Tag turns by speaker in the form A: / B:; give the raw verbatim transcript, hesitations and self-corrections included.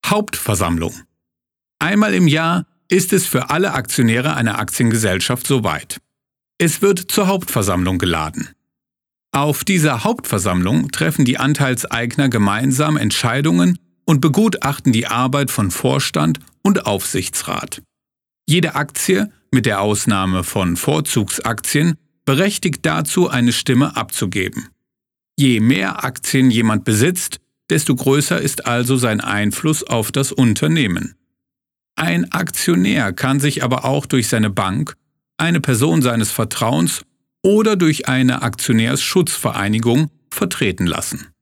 A: Hauptversammlung. Einmal im Jahr ist es für alle Aktionäre einer Aktiengesellschaft soweit. Es wird zur Hauptversammlung geladen. Auf dieser Hauptversammlung treffen die Anteilseigner gemeinsam Entscheidungen und begutachten die Arbeit von Vorstand und Aufsichtsrat. Jede Aktie, mit der Ausnahme von Vorzugsaktien, berechtigt dazu, eine Stimme abzugeben. Je mehr Aktien jemand besitzt, desto größer ist also sein Einfluss auf das Unternehmen. Ein Aktionär kann sich aber auch durch seine Bank, eine Person seines Vertrauens oder durch eine Aktionärsschutzvereinigung vertreten lassen.